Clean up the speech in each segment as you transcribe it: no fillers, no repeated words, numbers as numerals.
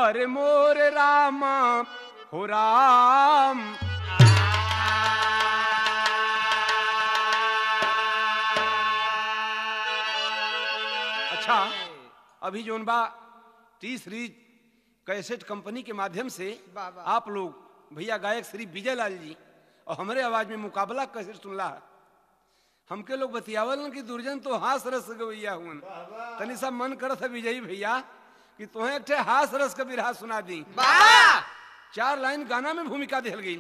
अरे मोर रामा हो राम। अच्छा, अभी जोन बा टी सीरीज कैसेट कंपनी के माध्यम से आप लोग भैया गायक श्री विजय लाल जी और हमारे आवाज में मुकाबला कैसेट सुनला। हमके लोग बतियावल कि दुर्जन तो हास रस गवैया हुन, तनी सा मन करत है विजयी भैया कि तुम्हें एक हास रस का बिरहा सुना दी। 4 लाइन गाना में भूमिका दिहल गई।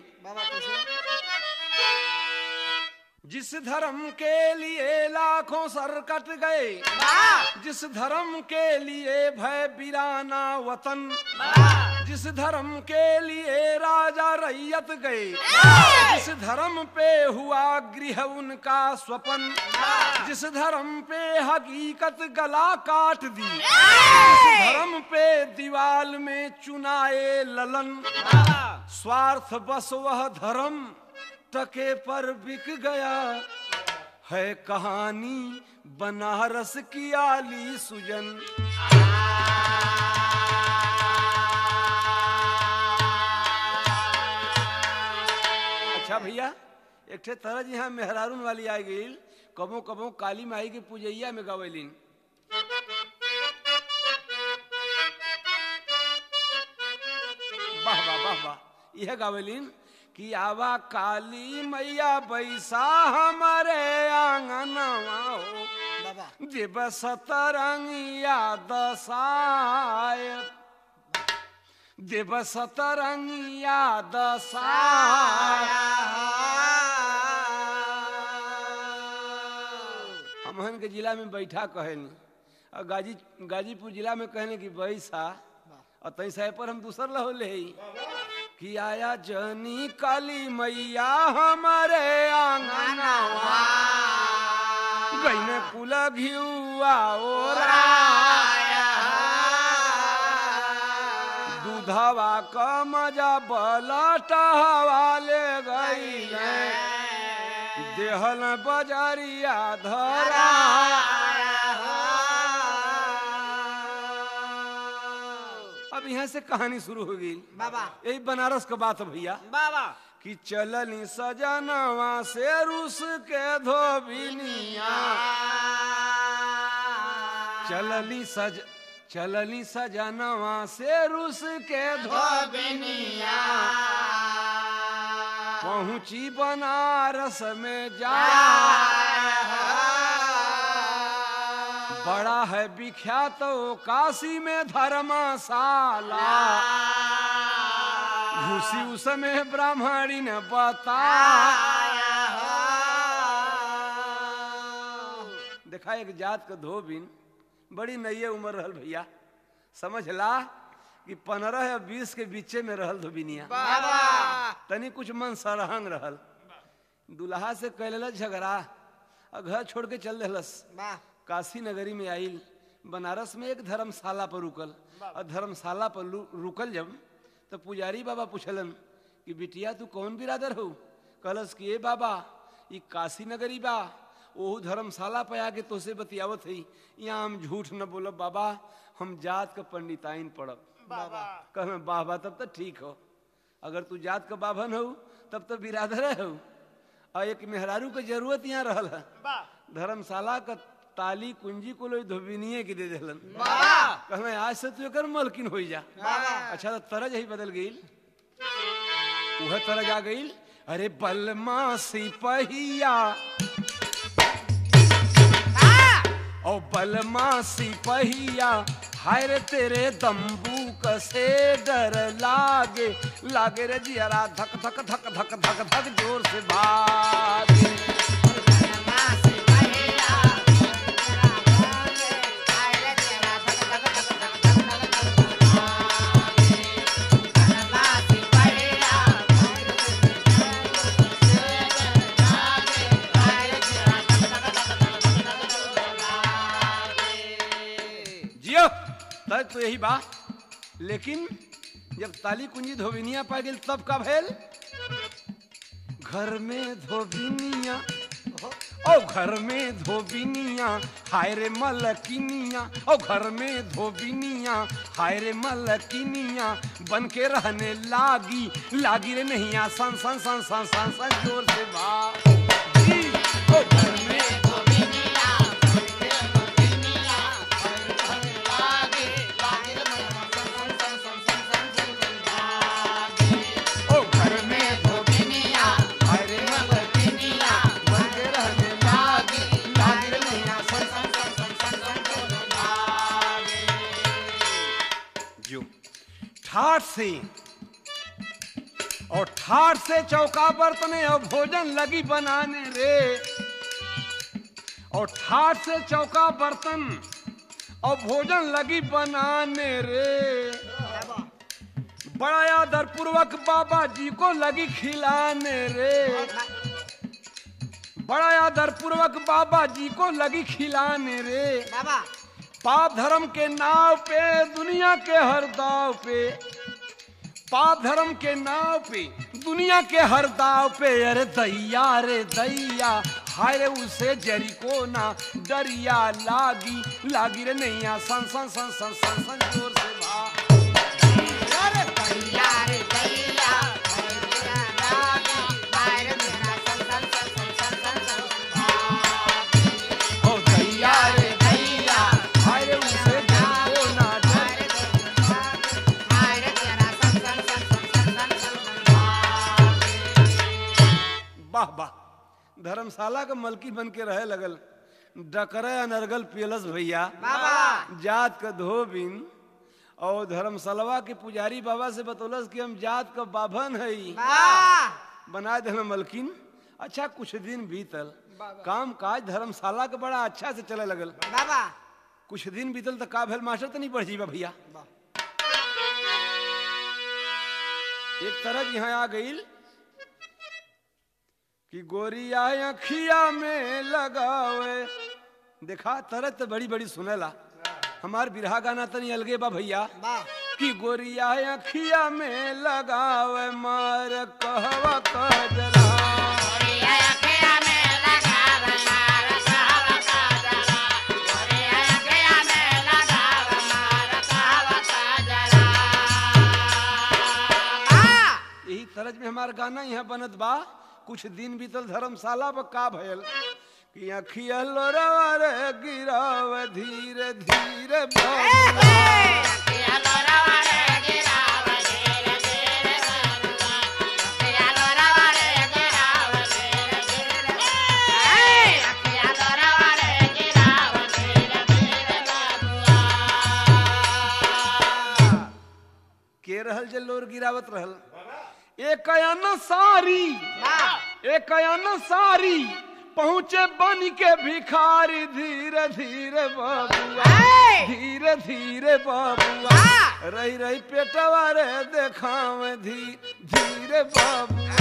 जिस धर्म के लिए लाखों सर कट गए, जिस धर्म के लिए भय वीराना वतन, जिस धर्म के लिए राजा रैयत गए, जिस धर्म पे हुआ गृह उनका स्वपन, जिस धर्म पे हकीकत गला काट दी, जिस धर्म पे दीवाल में चुनाए ललन, स्वार्थ बस वह धर्म टके पर बिक गया है। कहानी बनारस की आली सुजन। अच्छा भैया, एक ठे तरह जी यहाँ मेहरारून वाली आ गई, कबो कबो काली माई के पूजैया में गवेलिन। वाह वाह वाह वाह, यह गावेलिन कि आवा काली मैया बैसा हमारे आंगनवा हो, देव सतरंगिया दसाय, देव सतरंगिया दसाय। हमहन के जिला में बैठा कहनी और गाजीपुर जिला में कहने की बैसा, और तई साहे पर हम दूसर लहो ले कि आया जनी काली मैया हमारे आंगनवा, गईने कुल घिउआ ओराया, दूधवा का मजा बलटवा ले गईले, देहल बजारिया धरा। अब यहाँ से कहानी शुरू हो गई बाबा, यही बनारस का बात है भैया बाबा कि चलनी सजनवा से रूस के धोबिनिया, चलनी सजनवा से रूस के धोबिनिया, पहुंची बनारस में जा, बड़ा है विख्यात काशी में धर्मशाला, घुसी उसमें ब्राह्मणी ने बताया। देखा एक जात का धोबिन बड़ी नई उम्र रहल भैया, समझ ला कि 15 या 20 के बीचे में रहल धोबिनिया, तनी कुछ मन सरहंग रहल। दुल्हा से कैल झगड़ा और घर छोड़ के चल दिलस, काशी नगरी में आइल। बनारस में एक धर्मशाला पर रुकल, और धर्मशाला पर रुकल जब तो पुजारी बाबा पूछलन कि बिटिया तू कौन बिरादर हो? कहलस कि ए बाबा ये काशी नगरी बा, ओहू धर्मशाला पे आके तोसे बतियावत है, यहाँ हम झूठ न बोलब बाबा, हम जात का पंडिताइन पढ़ब। कहना बाबा तब तो ठीक हो, अगर तू जात का बाभन हो तब तो बिरादर हो। और एक मेहरारू के जरूरत यहाँ रहल है, धर्मशाला का ताली कुंजी को लोग धोबिनिये की दे देलन। कहना आज से तू एक मलकिन हो जा। अच्छा तो तरज ही बदल गई, वह तरज आ गई। अरे बलमा सिपहिया और बलमा सिपहिया, हाय रे तेरे दम्बूक से डर लागे, लागे रे जियरा धक धक धक धक धक धक जोर से भागे। तब तो यही बात, लेकिन जब ताली कुंजी धोबिनिया पा गई तब का भेल? घर में धोबिनिया ओ घर में धोबिनिया हाय रे मलकिनिया, ओ घर में धोबिनिया हाय रे मलकिनिया, बन के रहने लागी लागी रे नैया सन सन सन सन सन सन जोर से वाह जी। ओ घर में धोबिनिया बन के मलकिनिया हाय रे रहने लागी लागी रे नैया सन सन सन सन सन सन सन लागी। ओ घर में धोबिनिया हाय रे मलकिनिया बन के रहने लागी लागी रे नैया सन सन सन सन सन सन सन लागी। जो ठाठ से और ठाठ से चौका बर्तने और भोजन लगी बनाने रे, और ठाठ से चौका बर्तन और भोजन लगी बनाने रे, बड़ा आदर पूर्वक बाबा जी को लगी खिलाने रे, बड़ा आदर पूर्वक बाबा जी को लगी खिलाने रे। पाप धर्म के नाव पे दुनिया के हर दाव पे, पाप धर्म के नाव पे दुनिया के हर दाव पे, अरे दैया रे दैया हाय रे उसे जरी को ना डरिया लागी लागी रे नैया सन सन सन सन सन सन जोर से वाह। अरे दैया रे दैया लागी हाय रे नैया सन सन सन सन सन सन सन वाह। ओ दैया रे दैया हाय रे उसे जरी को ना वाह वाह। धर्मशाला का मलकी बन के रहे लगल, डकरे अनर्गल पियलस भैया जात का धोबिन, और धर्मशालवा के पुजारी बाबा से बतौलस कि हम जात का बाभन है, बना दे मलकिन। अच्छा कुछ दिन बीतल, काम काज धर्मशाला का बड़ा अच्छा से चले लगल। कुछ दिन बीतल तो का भेल मास्टर तो नहीं बढ़ जीवा भैया। एक तरह यहाँ आ गई कि गोरिया अखिया में लगावे, देखा तरह तो बड़ी बड़ी सुनेला, हमार बिरहा गाना तो नहीं अलगे बा भैया, कि गोरिया अखिया में लगावे मार कहवा कजरा, यही तरज में हमार गाना यहाँ बनत बा। कुछ दिन बीतल धर्मशाला पर का भयल कि अखिया लोरवा रे गिराव धीरे धीरे के रहल जे लोर गिरावत रहल। एक सारी पहुँचे बन के भिखारी धीरे धीरे बाबुआ धीरे धीरे बाबुआ रही रही पेटवा रे देखाव धीरे बाबुआ।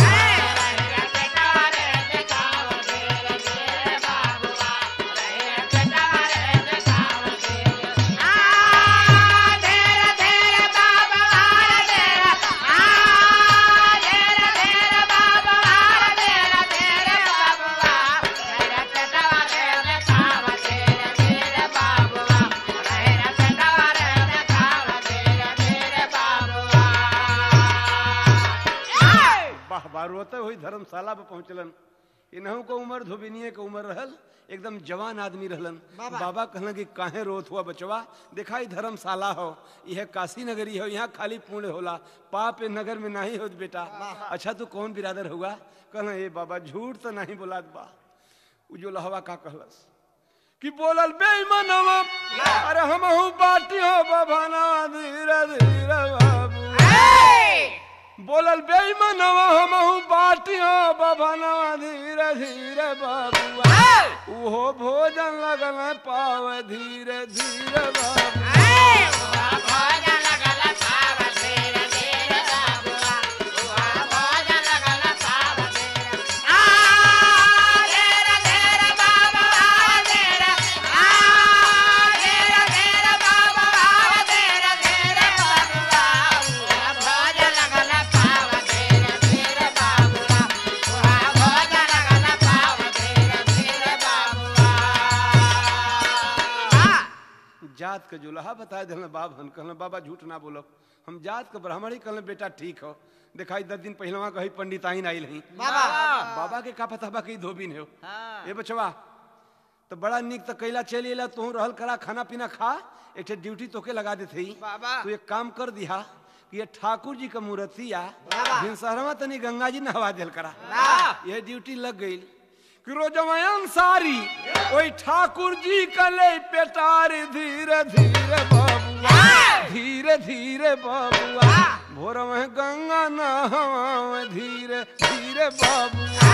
रोते हुई धर्मशाला पे पहुंचलन। इन्हों को उम्र धोबिनिये के उम्र रहल, एकदम जवान आदमी रहलन। बाबा कहलन कि काहे रोत हुआ बचवा, देखा ही धर्मशाला हो, यह काशी नगरी हो, यहाँ खाली पुण्य होला, पाप नगर में नहीं होत बेटा। अच्छा तू कौन बिरादर होगा? कहना ए बाबा झूठ तो नहीं बोला बा। उजोला हवा का कहलस कि बोलल बेईमानवा, अरे हमहू बाटी हो बाबा धीरे धीरे बाबू, बोलल बेईमानवा हमहू बाटी हो बाबा धीरे धीरे बाबुआ, उहो भोजन लगल पाव धीरे धीरे बाबू। जात के जुलहा बता दिल बाब हम कहल बाबा झूठ ना बोलो हम जात के ब्राह्मण ही कहल बेटा ठीक हो दिखाई 10 दिन पहलवा कही पंडिताइन आई नहीं बाबा के का पता बा कि धोबिन हो ए बचवा तो बड़ा निक तो कैला चली अला तू रहल करा खाना पीना खा एक ड्यूटी तोके लगा देते ही तू एक काम कर दिया कि ये ठाकुर जी का मूर्तिया भिनसरवा तनी गंगा जी नहवा दिल करा ये ड्यूटी लग गई कि रोजमयन सारी ओई ठाकुर जी कले पेटार धीरे धीरे बाबुआ धीरे धीरे बाबुआ भोर में गंगा नहवा धीरे धीरे बाबुआ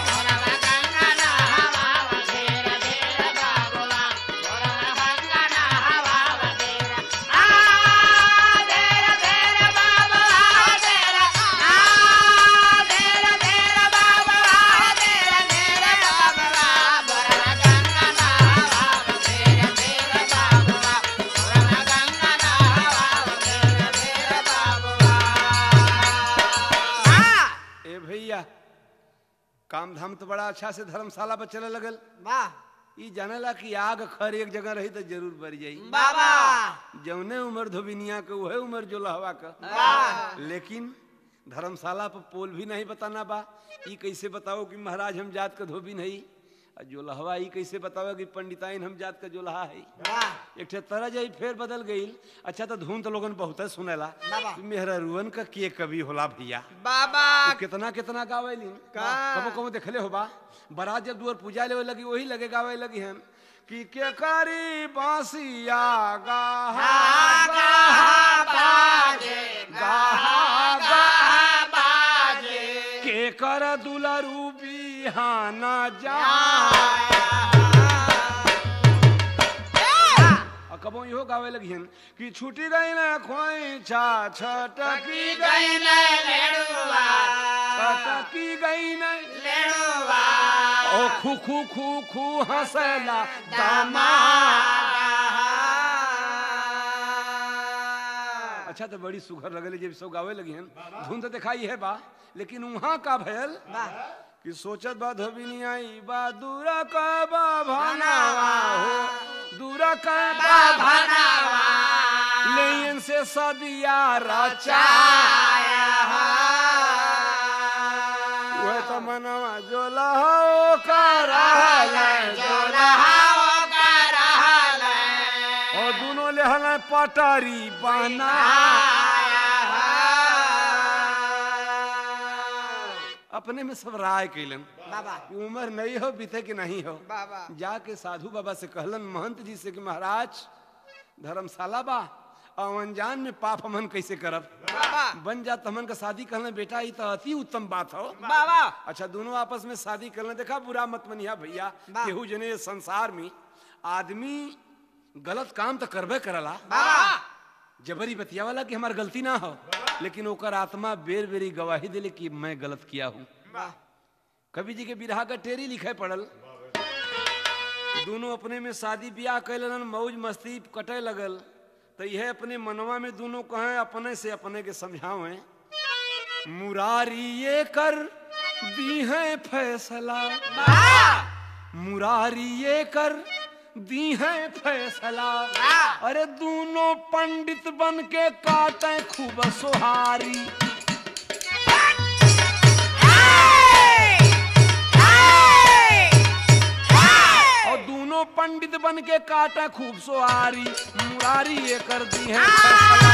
काम धाम तो बड़ा अच्छा से धर्मशाला पर चले लगल ई जानेला कि आग खर एक जगह रही तो जरूर बढ़ जाई बाबा जौने उम्र धोबिनिया के वही उम्र जो लहवा का लेकिन धर्मशाला पर पोल भी नहीं बताना बा ई कैसे बताओ कि महाराज हम जात का धोबी नहीं जो लहवा ई कैसे बताओ कि पंडिताइन हम जात का जो लहा है एक तरह जाई फिर बदल गई अच्छा तो धुन तो लोगन बहुत सुनेला मेहरा रुअन का के कवि होला भैया बाबा तो कितना कितना गावेली कबो कबो देखले हो बा बारात जब दुआर पूजा ले लगी वही लगे गावे लगी हम कि के करी बांसिया गाहा गाहा बाजे गाहा गाहा बाजे के कर दुलरू बिहाना जा कबो इहो गावे लगिहन कि छूटी गई न खोइछा छटकी गई न लेड़ुआ छटकी गई न लेड़ुआ ओ खू खू खू खू हंसला दामा अच्छा तो बड़ी सुघर लगले जब सब गावे लगिहन धुन तो दिखाई है बा लेकिन वहां का भयल कि सोचत बा धोबिनिया ई बा दूरा का बा भनावा हो दूरा का बा भनावा लेन से सदिया रचाया वो तो मनवा जो लहो का रहले जो लहो का रहले और दोनों लेहले पटारी बनाया अपने में सब राय कैलन बाबा उम्र नहीं हो बीते कि नहीं हो बाबा जाके साधु बाबा से कहलन महंत जी से कि महाराज धर्मशाला बा अनजान में पाप हमन कैसे करब बाबा बन जात हमन का शादी करना बेटा ये तो अति उत्तम बात हो बाबा अच्छा दोनों आपस में शादी करना देखा बुरा मत मनिया भैया केहू जने संसार में आदमी गलत काम तो करबे करला जबरी बतिया वाला कि हमार गलती ना हो लेकिन ओकर आत्मा बेर बेरी गवाही दिले कि मैं गलत किया हूँ कवि जी के बिरहा का टेरी लिखे पड़ल दोनों अपने में शादी ब्याह कैलन मौज मस्ती कटे लगल तो यह अपने मनवा में दोनों कहें अपने से अपने के समझावे मुरारी ये कर दी है फैसला मुरारी ये कर दी है फैसला अरे दोनों पंडित बन के काटे खूब सुहारी और दोनों पंडित बन के काटे खूब सुहारी मुरारी ये कर दी है फैसला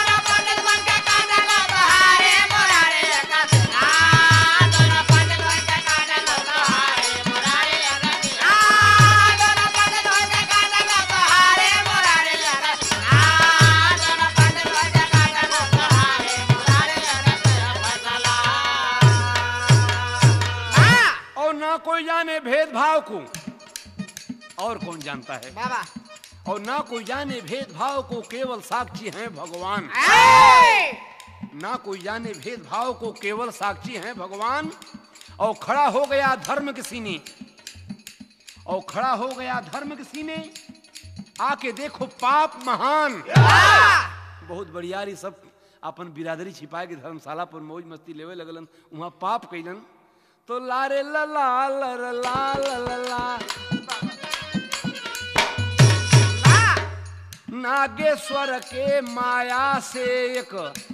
कोई जाने भेदभाव को और कौन जानता है बाबा और ना कोई जाने भेदभाव को केवल साक्षी हैं भगवान ना कोई जाने भेदभाव को केवल साक्षी हैं भगवान और खड़ा हो गया धर्म के सीने और खड़ा हो गया धर्म के सीने आके देखो पाप महान बहुत बढ़िया सब अपन बिरादरी छिपाए के धर्मशाला पर मौज मस्ती लेवे लगलन वहां पाप कैलन तो लारे ला ला ला ला ला ला नागेश्वर के माया से एक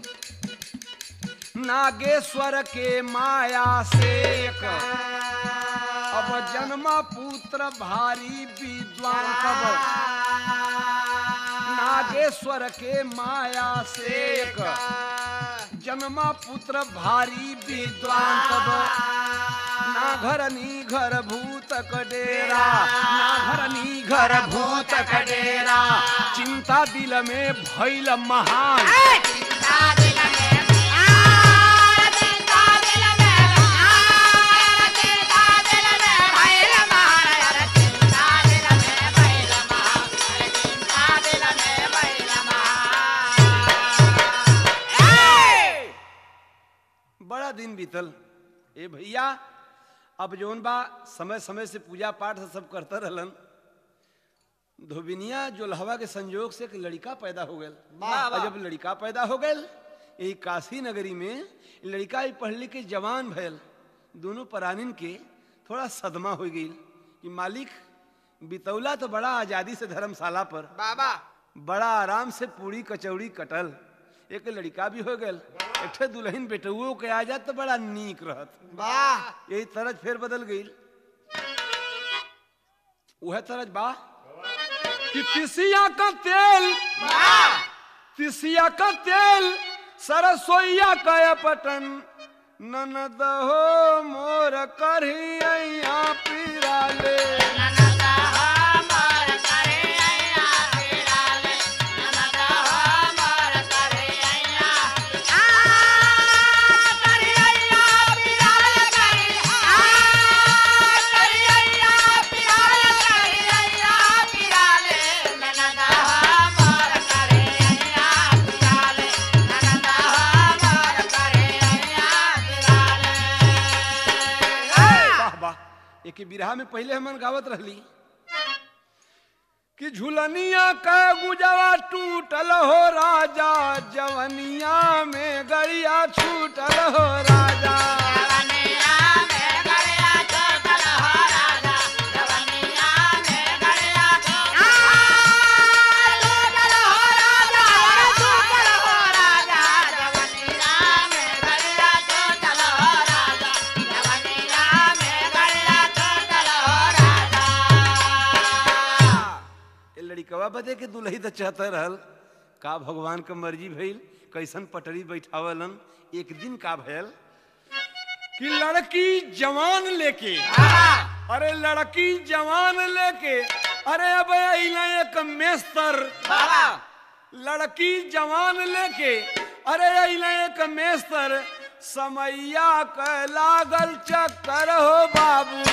नागेश्वर के माया से एक अब जन्मा पुत्र भारी विद्वान कब नागेश्वर के माया से एक जन्मा पुत्र भारी विद्वान कब ना घर नी घर भूत कडेरा ना घर नी घर भूत कडेरा चिंता दिल में भइल महान बड़ा दिन बीतल ए भैया अब जोन बा समय समय से पूजा पाठ से सब करता रहलन धोबिनिया जोलहवा के संयोग से एक लड़का पैदा हो गया और जब लड़का पैदा हो गया यही काशी नगरी में लड़का ही पढ़ लिख के जवान भयल दोनों प्राणिन के थोड़ा सदमा हो गई कि मालिक बितौला तो बड़ा आजादी से धर्मशाला पर बाबा बड़ा आराम से पूरी कचौड़ी कटल एक लड़का भी हो गल एक दुल्हन बेटुओ के आ जात तो बड़ा नीक रहत वाह यही तरज फिर बदल गई वह तरज बा कि तिसिया का तेल सरसोईया का पटन ननद हो मोर करहिया पिराले कि बिरहा में पहले हमन गावत रहली कि झुलनिया का गुजवा टूटल हो राजा जवनिया में गड़िया छूटल हो राजा लड़कवा बदे के दुल्ही तो चाहता रहल का भगवान का मर्जी भइल कैसन पटरी बैठावलन एक दिन का भयल कि लड़की जवान लेके अरे लड़की जवान लेके अरे अब एक मेस्तर लड़की जवान लेके अरे एक मेस्तर समैया का लागल चक्कर हो बाबू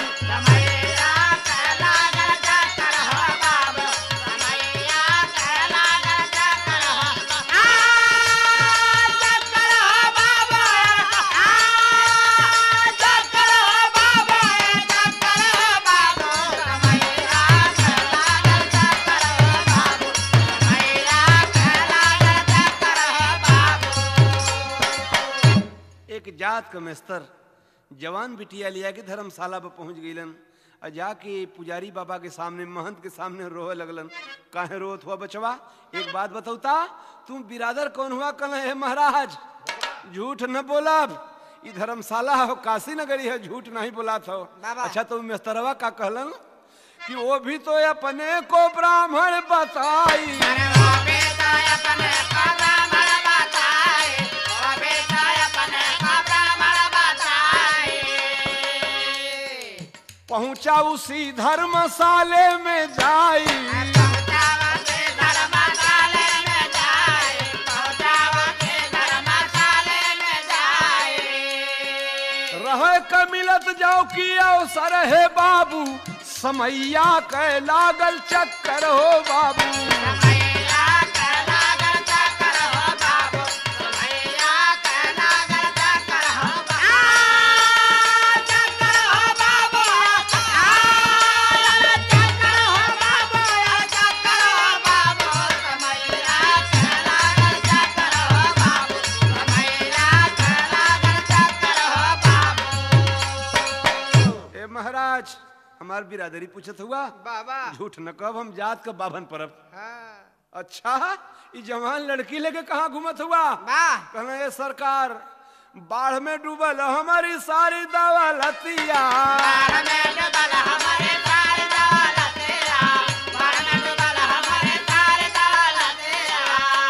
जात का मेस्तर जवान बिटिया लिया के धर्मशाला पर पहुंच गईलन और जाके पुजारी बाबा के सामने महंत के सामने रोए लगलन काहे रोत हुआ बचवा एक बात बताऊता तुम बिरादर कौन हुआ कल है महाराज झूठ न बोला ये धर्मशाला हो काशी नगरी है झूठ नहीं बोला था अच्छा तो मेस्तरवा का कहलन कि वो भी तो अपने को ब्राह्मण बताई पहुंचा उसी धर्मशाले में जाई रह के मिलत जाओ की अवसर है बाबू समैया के लागल चक्कर हो बाबू हमार बिरादरी पूछत हुआ बाबा झूठ न कब हम जात का बाभन परब अच्छा ये जवान लड़की लेके कहाँ घूमत हुआ? कहना ये सरकार बाढ़ में डूबल हमारी सारी दौलतिया, बाढ़ में डूबल हमारी सारी दौलतिया, बाढ़ में डूबल हमारी सारी दौलतिया।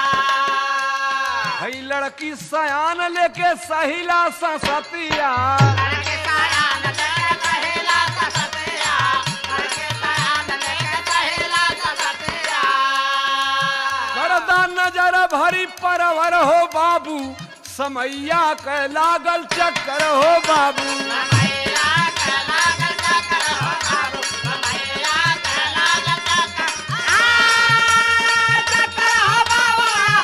हई लड़की सयान लेके सहिला ससतिया, लड़की सयान लेके सहिला ससतिया, लड़की सयान लेके सहिला ससतिया। करदा नजर भरी परवर हो बाबू, समैया के लागल चक्कर हो बाबू, समैया के लागल चक्कर हो बाबू, समैया के लागल चक्कर, चक्कर हो बाबू,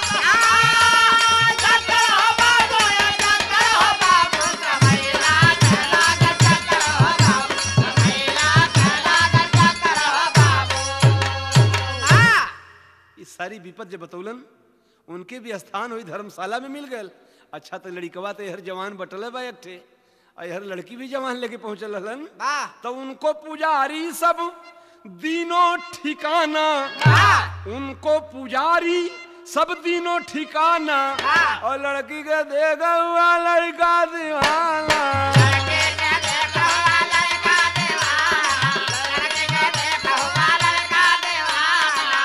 चक्कर हो बाबू, चक्कर हो बाबू, समैया के लागल चक्कर हो बाबू, समैया के लागल चक्कर हो बाबू। ये सारी विपद जो बतौलन उनके भी स्थान हुई धर्मशाला में मिल गए। अच्छा तो लड़कवा तो हर जवान बटल बा एक ठे, हर लड़की भी जवान लेके पहुंचल हलन, तो उनको पुजारी सब दिनों ठिकाना, उनको पुजारी सब दिनों ठिकाना, और लड़की के देखा हुआ लड़का दीवाना, लड़के के देखा हुआ लड़का दीवाना, लड़के के देखा हुआ लड़का दीवाना।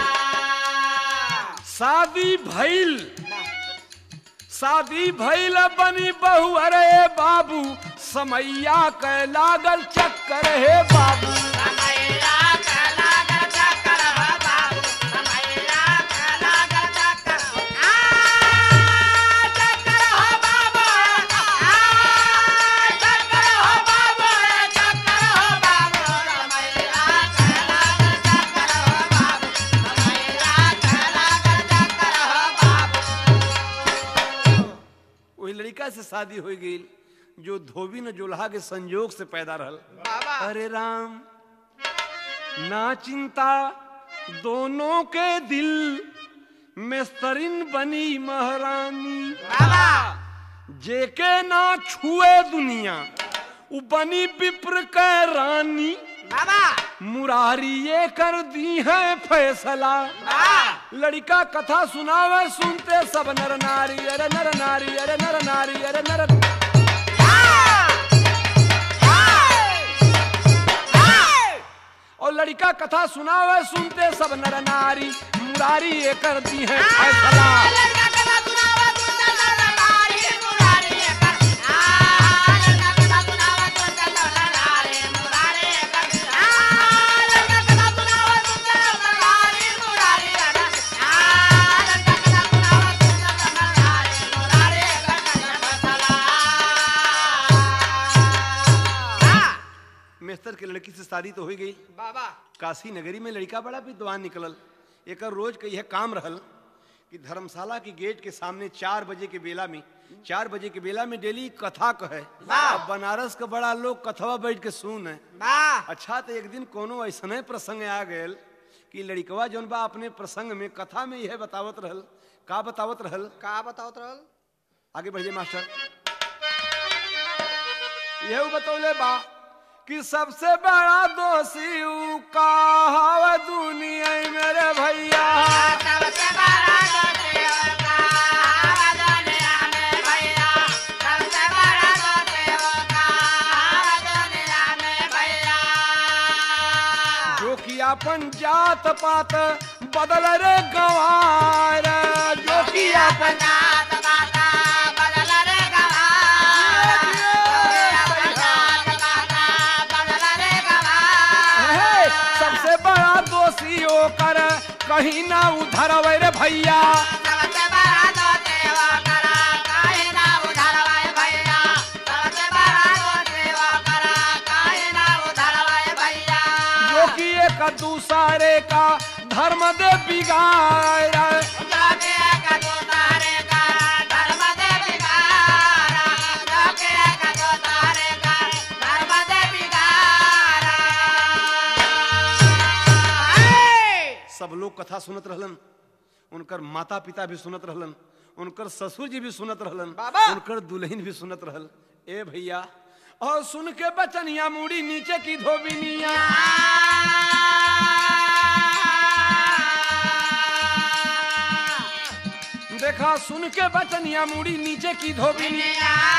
शादी भइल, शादी भइल बनी बहू, अरे बाबू समैया के लागल चक्कर है बाबू, समैया के लागल चक्कर हो बाबू, समैया के लागल चक्कर, चक्कर हो बाबू, चक्कर हो बाबू, चक्कर हो बाबू, समैया के लागल चक्कर हो बाबू, समैया के लागल चक्कर हो बाबू। वही लड़का से शादी हो गई जो धोबी न जोल्हा के संयोग से पैदा रहल। अरे राम ना चिंता दोनों के दिल में स्तरिन बनी महारानी, जेके ना छुए दुनिया उ बनी विप्र के रानी, मुरारी ये कर दी है फैसला, लड़का कथा सुनावे सुनते सब नर नारी, अरे नर नारी, अरे नर नारी, अरे नर, और लड़का कथा सुनावे सुनते सब नर नारी, मुरारी ये कर दी है फैसला। मेस्तर के लड़की से शादी तो हो गई, काशी नगरी में लड़का बड़ा विद्वान निकलल। एक रोज के यह काम रहल कि धर्मशाला की गेट के सामने 4 बजे के बेला में, 4 बजे के बेला में डेली कथा कहे। अब बनारस का बड़ा लोग कथवा बैठ के सुन है। अच्छा तो एक दिन कोनो ऐसा प्रसंग आ गए कि लड़कवा जौन बा अपने प्रसंग में कथा में यह बतावत रहल। का बतावत रहल? आगे बढ़िए मास्टर। यह बतौले बा कि सबसे बड़ा दोषी ऊ का हवा दुनिया मेरे भैया, सबसे बड़ा दोषी ऊ का हवा दुनिया में भैया, सबसे बड़ा दोषी ऊ का हवा दुनिया में भैया, जो कि अपन जात पात बदल रे गंवार, जो कि अपन जात पात बदल रे गंवार, सबसे बड़ा दोषी होकर कहीं ना उधरवे रे भैया, सबसे बड़ा दोषी होकर कहीं ना उधरवे भैया, सबसे बड़ा दोषी होकर कहीं ना उधरवे भैया, जो कि एक दूसरे का धर्म दे बिगाड़, जो कि एक दूसरे का धर्म दे बिगाड़, जो कि एक दूसरे का धर्म दे बिगाड़। सब लोग कथा सुनत रहलन, उनकर माता पिता भी सुनत रहलन, उनकर ससुर जी भी सुनत रहलन, उनकर दुल्हन भी सुनत रहल। ए भैया और सुन के बचनिया मुड़ी नीचे की धोबिनिया, देखा सुन के बचनिया मुड़ी नीचे की धोबिनी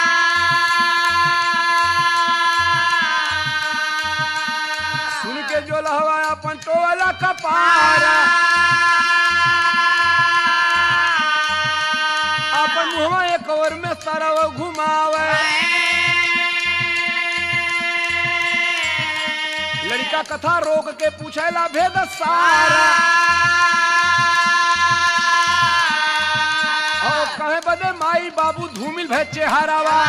सुन के जो लहवाया अपन टोला कपारा अपन मुहवा एक और में सारा वो घुमावे लड़का कथा रोक के पूछेला भेद सारा और कहे बदे माई बाबू धूमिल भे चेहरावा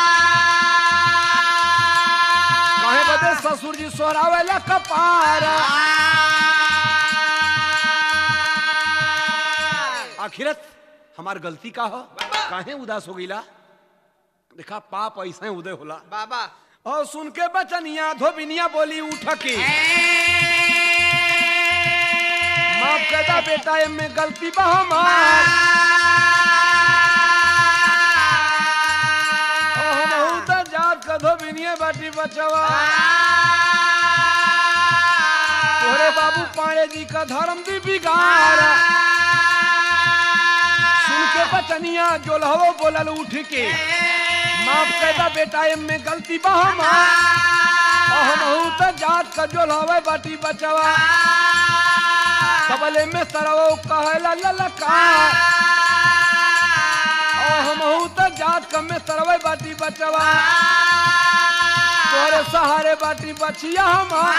कहे बदे ससुर जी सोहरावेला कपारा आखिरत हमार गलती का हो काहे उदास हो गईला देखा पाप ऐसा उदय होला बाबा और सुन के बचनिया धोबिनिया बोली उठ के माफ करदा बेटा में गलती बा हमार हम तो जात का धोबिनिया बाटी बचवा तोरे बाबू पाड़े जी का धर्म दी बिगाड़ सुन के बचनिया जो लहवो बोलल उठ के माफ करदा बेटा में गलती बा हमार हम तो जात का जो लहवे बाटी बचवा सबले में सरवो कहला ललका हम तो जात का में सरवे बाटी बचवा तोरे सहारे बाटी बचिया हमार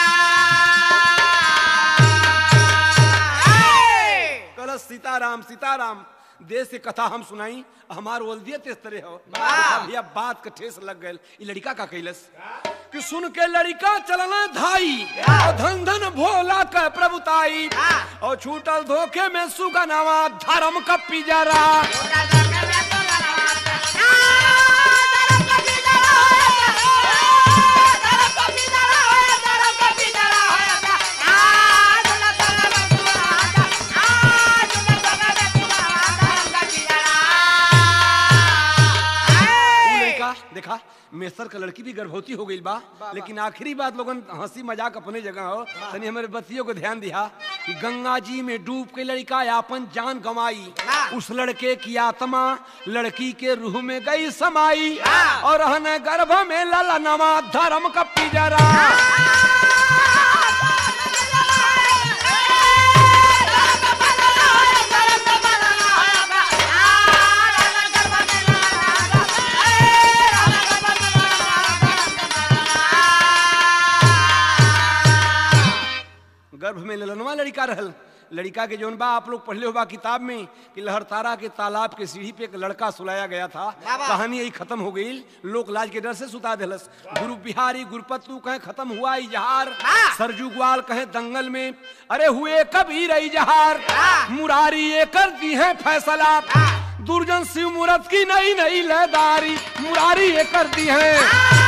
कल सीताराम सीताराम देश से कथा हम सुनाई हमार ओल्दियत इस तरह हो भैया बात का ठेस लग गए लड़का का कैलस कि सुन के लड़का चलना धाई और धन धन भोला का प्रभुताई और छूटल धोखे में सुगनावा धर्म का पिजरा देखा मेसर का लड़की भी गर्भवती हो गई बा लेकिन आखिरी बात लोगन हंसी मजाक अपने जगह हो तनी हमारे बच्चियों को ध्यान दिया कि गंगा जी में डूब के लड़का अपन जान गंवाई उस लड़के की आत्मा लड़की के रूह में गई समाई और रहने गर्भ में ललनवा धर्म का पिजरा गर्भ में ललनवा लड़का रहल लड़का के जौन बा आप लोग पढ़ले हो बा किताब में कि लहरतारा के तालाब के सीढ़ी पे एक लड़का सुलाया गया था कहानी यही खत्म हो गई लोक लाज के डर से सुता दिलस गुरु बिहारी गुरपतु कहे खत्म हुआ इजहार सरजू ग्वाल कहे दंगल में अरे हुए कबीर इजहार मुरारी ये कर दी है फैसला दुर्जन शिव मूरत की नई नई लहदारी मुरारी ये कर दी है